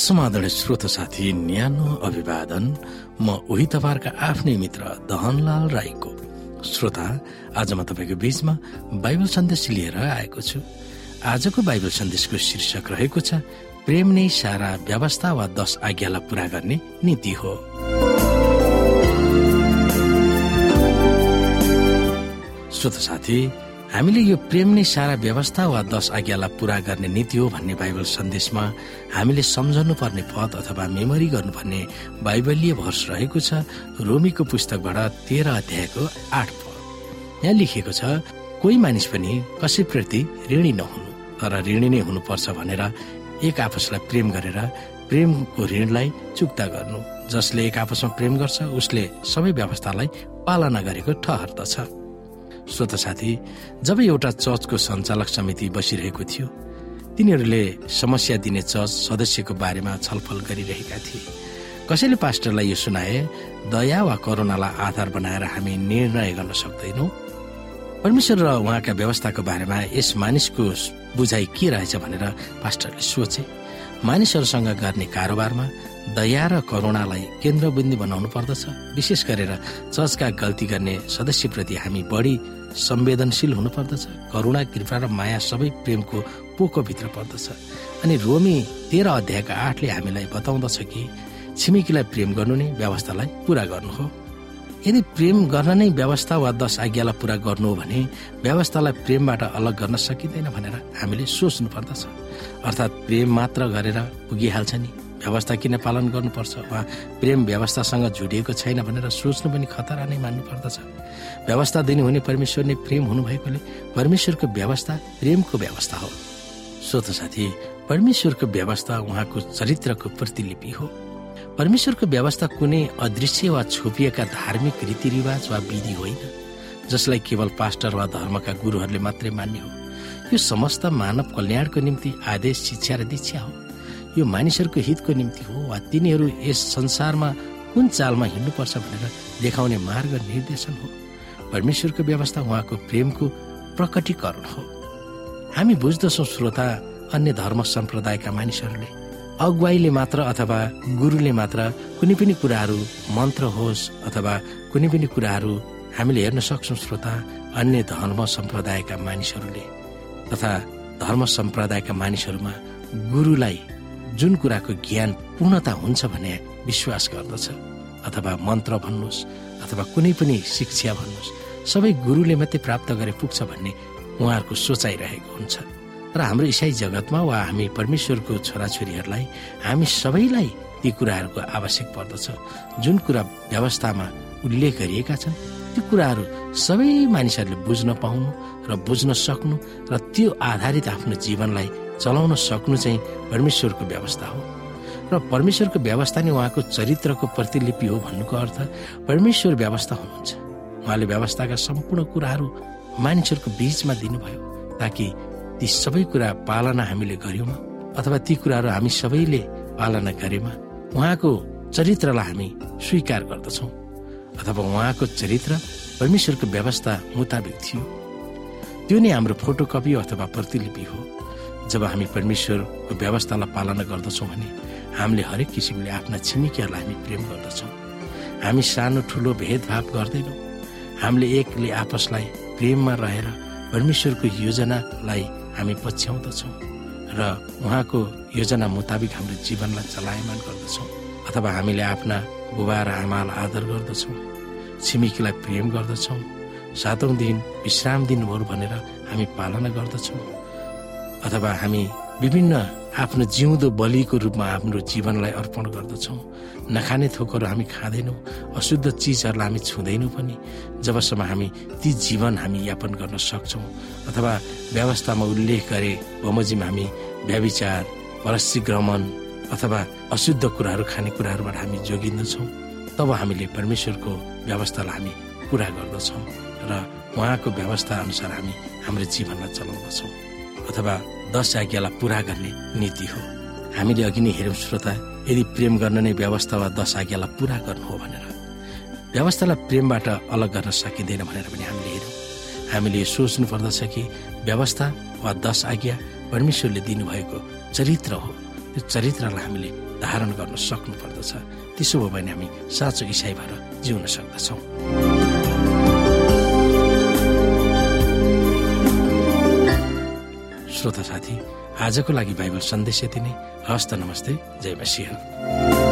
समादरणीय श्रोता साथी, न्यानो अभिवादन। म उही तपाईहरुका आफ्नै मित्र दहनलाल राईको। श्रोता, आज म तपाईको बीचमा बाइबल सन्देश लिएर आएको छु। आजको बाइबल सन्देशको शीर्षक रहेको छ प्रेम नै सारा व्यवस्था वा 10 आज्ञालाई पूरा गर्ने नीति हो। श्रोता साथी, हामीले यो प्रेम नै सारा व्यवस्था वा 10 आज्ञालाई पूरा गर्ने नीति हो भन्ने बाइबल सन्देशमा हामीले सम्झनु पर्ने पद अथवा मेमोरी गर्नुपर्ने बाइबलीय भर्स रहेको छ रोमीको पुस्तकबाट 13 अध्यायको 8 पद। यहाँ लेखिएको छ, कोही मानिस पनि कसैप्रति ऋणी नहुनु, तर ऋणी नै हुनुपर्छ भनेर एक आपसलाई प्रेम गरेर प्रेमको ऋणलाई चुक्ता गर्नु। जसले एक आपसमा प्रेम गर्छ उसले सबै व्यवस्थालाई पालना गरेको ठहर्दछ। श्रोता साथी, जब एउटा चर्चको सञ्चालक समिति बसिरहेको थियो, तिनीहरूले समस्या दिने चर्च सदस्यको बारेमा छलफल गरिरहेका थिए। कसैले पास्टरलाई यो सुनाए, दया वा करुणालाई आधार बनाएर हामी निर्णय गर्न सक्दैनौँ। परमेश्वर र उहाँका व्यवस्थाको बारेमा यस मानिसको बुझाइ के रहेछ भनेर पास्टरले सोचे। मानिसहरूसँग गर्ने कारोबारमा दया र करुणालाई केन्द्रबिन्दु बनाउनु पर्दछ। विशेष गरेर चर्चका गल्ती गर्ने सदस्यप्रति हामी बढी संवेदनशील हुनुपर्दछ। करुणा, कृपा र माया सबै प्रेमको पोकोभित्र पर्दछ। अनि रोमी 13 अध्यायको 8ले हामीलाई बताउँदछ कि छिमेकीलाई प्रेम गर्नु नै व्यवस्थालाई पूरा गर्नु हो। यदि प्रेम गर्न नै व्यवस्था वा 10 आज्ञालाई पूरा गर्नु हो भने व्यवस्थालाई प्रेमबाट अलग गर्न सकिँदैन भनेर हामीले सोच्नु पर्दछ। अर्थात् प्रेम मात्र गरेर पुगिहाल्छ नि, व्यवस्था किन पालन गर्नुपर्छ वा प्रेम व्यवस्थासँग जोडिएको छैन भनेर सोच्नु पनि खतरा नै मान्नु पर्दछ। व्यवस्था दिनुहुने परमेश्वर नै प्रेम हुनुभएकोले परमेश्वरको व्यवस्था प्रेमको व्यवस्था हो। श्रोता साथी, परमेश्वरको व्यवस्था उहाँको चरित्रको प्रतिलिपि हो। परमेश्वरको व्यवस्था कुनै अदृश्य वा छुपिएका धार्मिक रीतिरिवाज वा विधि होइन, जसलाई केवल पास्टर वा धर्मका गुरुहरूले मात्रै मान्ने हो। यो समस्त मानव कल्याणको निम्ति आदेश, शिक्षा र दीक्षा हो। यो मानिसहरूको हितको निम्ति हो वा तिनीहरू यस संसारमा कुन चालमा हिँड्नुपर्छ भनेर देखाउने मार्ग निर्देशन हो। परमेश्वरको व्यवस्था उहाँको प्रेमको प्रकटीकरण हो। हामी बुझ्दछौँ श्रोता, अन्य धर्म सम्प्रदायका मानिसहरूले अगुवाईले मात्र अथवा गुरुले मात्र कुनै पनि कुराहरू, मन्त्र होस् अथवा कुनै पनि कुराहरू हामीले हेर्न सक्छौँ। श्रोता, अन्य धर्म सम्प्रदायका मानिसहरूले तथा धर्म सम्प्रदायका मानिसहरूमा गुरुलाई जुन कुराको ज्ञान पूर्णता हुन्छ भने विश्वास गर्दछ, अथवा मन्त्र भन्नुहोस् अथवा कुनै पनि शिक्षा भन्नुहोस्, सबै गुरुले मात्रै प्राप्त गरे पुग्छ भन्ने उहाँहरूको सोचाइ रहेको हुन्छ। तर हाम्रो इसाई जगतमा वा हामी परमेश्वरको छोराछोरीहरूलाई हामी सबैलाई ती कुराहरूको आवश्यक पर्दछ। जुन कुरा व्यवस्थामा उल्लेख गरिएका छन् ती कुराहरू सबै मानिसहरूले बुझ्न पाउनु र बुझ्न सक्नु र त्यो आधारित आफ्नो जीवनलाई चलाउन सक्नु चाहिँ परमेश्वरको व्यवस्था हो। र परमेश्वरको व्यवस्था नै उहाँको चरित्रको प्रतिलिपि हो भन्नुको अर्थ परमेश्वर व्यवस्था हुनुहुन्छ। उहाँले व्यवस्थाका सम्पूर्ण कुराहरू मानिसहरूको बीचमा दिनुभयो ताकि ती सबै कुरा पालना हामीले गर्यौँ अथवा ती कुराहरू हामी सबैले पालना गरेमा उहाँको चरित्रलाई हामी स्वीकार गर्दछौँ अथवा उहाँको चरित्र परमेश्वरको व्यवस्था मुताबिक थियो। त्यो नै हाम्रो फोटोकपी अथवा प्रतिलिपि हो। जब हामी परमेश्वरको व्यवस्थालाई पालना गर्दछौँ भने हामीले हरेक किसिमले आफ्ना छिमेकीहरूलाई हामी प्रेम गर्दछौँ। हामी सानो ठुलो भेदभाव गर्दैनौँ। हामीले एकले आपसलाई प्रेममा रहेर परमेश्वरको योजनालाई हामी पछ्याउँदछौँ र उहाँको योजना मुताबिक हाम्रो जीवनलाई चलायमान गर्दछौँ। अथवा हामीले आफ्ना बुबा र आमालाई आदर गर्दछौँ, छिमेकीलाई प्रेम गर्दछौँ, 7औं दिन विश्राम दिनहरू भनेर हामी पालना गर्दछौँ। अथवा हामी विभिन्न आफ्नो जिउँदो बलिको रूपमा हाम्रो जीवनलाई अर्पण गर्दछौँ। नखाने थोकहरू हामी खाँदैनौँ, अशुद्ध चिजहरूलाई हामी छुँदैनौँ पनि जबसम्म हामी ती जीवन हामी यापन गर्न सक्छौँ। अथवा व्यवस्थामा उल्लेख गरे बमोजिम हामी व्यभिचार, परस्त्रीग्रमण अथवा अशुद्ध कुराहरू खाने कुराहरूबाट हामी जोगिन्दछौँ। तब हामीले परमेश्वरको व्यवस्थालाई हामी पुरा गर्दछौँ र उहाँको व्यवस्था अनुसार हामी हाम्रो जीवनलाई चलाउँदछौँ। अथवा 10 आज्ञालाई पूरा गर्ने नीति हो। हामीले अघि नै हेर्यौँ श्रोता, यदि प्रेम गर्न नै व्यवस्था वा 10 आज्ञालाई पूरा गर्नु हो भनेर व्यवस्थालाई प्रेमबाट अलग गर्न सकिँदैन भनेर पनि हामीले हेर्यौँ। हामीले सोच्नु पर्दछ कि व्यवस्था वा 10 आज्ञा परमेश्वरले दिनुभएको चरित्र हो त्यो चरित्रलाई हामीले धारण गर्न सक्नु पर्दछ। त्यसो भयो भने हामी साँचो इसाई भएर जिउन सक्दछौँ। श्रोता साथी, आजको लागि बाइबल सन्देश यति नै। हस्त नमस्ते, जय मसीह।